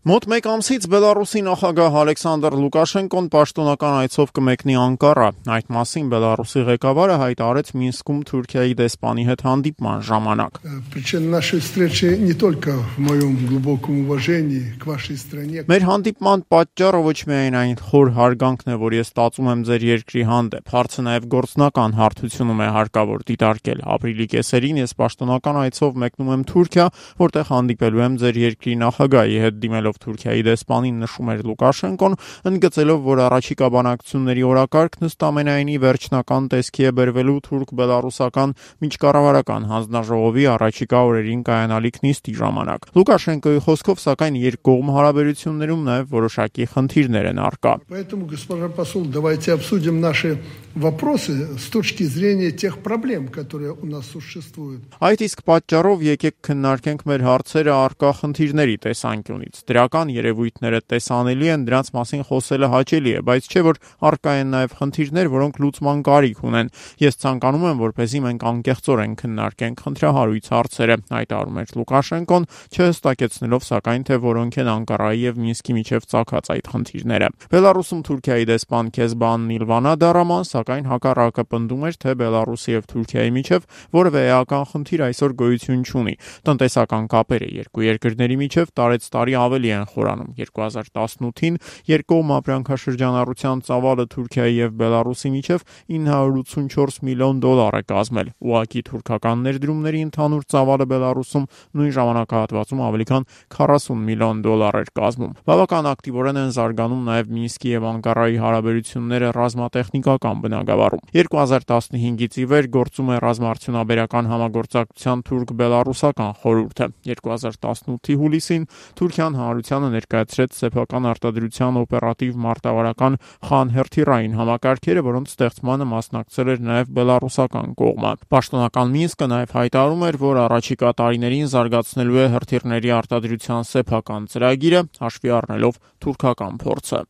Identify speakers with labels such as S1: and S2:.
S1: Մոտ մեկ ամսից Բելարուսի նախագահ Ալեքսանդր Լուկաշենկոն պաշտոնական այցով կմեկնի Անկարա։ Այդ մասին Բելարուսի ղեկավարը հայտարարեց Մինսկում Թուրքիայի դեսպանի հետ հանդիպման ժամանակ։ Մեր հանդիպման պատճառը ոչ միայն այն խոր հարգանքն է, որ ես տածում եմ ձեր երկրի հանդեպ, հարցը նաև գործնական հարթությունում է հարկավոր դիտարկել։ Ապրիլի կեսերին ես պաշտոնական այցով մեկնում եմ Թուրքիա, որտեղ հանդիպելու եմ ձեր երկրի նախագահի հետ դիմելով Թուրքիայի դեսպանին, նշում էր Լուկաշենկոն, ընդգծելով, որ առաջիկա բանակցությունների օրակարգն ըստ ամենայնի վերջնական տեսքի է բերվելու թուրք-բելարուսական միջկառավարական հանձնաժողովի առաջիկա օրերին կայանալիք նիստի ժամանակ։ Լուկաշենկոյի խոսքով, սակայն, երկկողմ հարաբերություններում նաև որոշակի խնդիրներ են առկա։
S2: Поэтому, господин посол, давайте обсудим наши вопросы с точки зрения тех проблем, которые у нас существуют.
S1: Այդ իսկ պատճառով եկեք քննարկենք մեր հարցերը առկա խնդիրների տեսանկյունից։ Դրական երևույթները տեսանելի են, դրանց մասին խոսելը հաճելի է, բայց չէ որ առկա են նաև խնդիրներ, որոնք լուծման կարիք ունեն։ Ես ցանկանում եմ, որպեսզի մենք անկեղծորեն քննարկենք խնդրահարույց հարցերը, հայտարարում էր Լուկաշենկոն, չհստակեցնելով սակայն թե որոնք են Անկարայի եւ Մինսկի միջև ծագած այդ խնդիրները։ Բելարուսում Թուրքիայի դեսպան Քեզբան Նիլվանա Դարաման, սակայն հակառակը պնդում էր, թե Բելարուսի եւ Թուրքիայի միջև որևէ էական խնդիր այսօր գոյություն չունի։ Տնտեսական կապերը երկու երկրների միջև տարեցտարի ավելի են խորանում։ 2018-ին երկկողմ ապրանքաշրջանառության ծավալը Թուրքիայի եւ Բելարուսի միջև $984 միլիոն է կազմել։ Ուղղակի թուրքական ներդրումների ընդհանուր ծավալը Բելարուսում նույն ժամանակահատվածում ավելի քան $40 միլիոն էր կազմում։ Բավական ակտիվորեն են զարգանում նաև Մինսկի եւ Անկարայի հարաբերությունները ռազմատեխնիկական բնագավառում։ 2015-ից ի վեր գործում է ռազմաարդյունաբերական համագործակցության թուրք-բելարուսական խորհուրդը։ 2018-ի հուլիսին Թուրքիան հանրությանը ներկայացրեց սեփական արտադրության օպերատիվ մարտավարական Խան հերթիրային համակարգերը, որոնց ստեղծմանը մասնակցել էր նաև բելարուսական կողմը։ Պաշտոնական Մինսկը նաև հայտարարում էր, որ առաջիկա տարիներին զարգացնելու է հրթիռների արտադրության սեփական ծրագիրը, հաշվի առնելով թուրքական փորձը։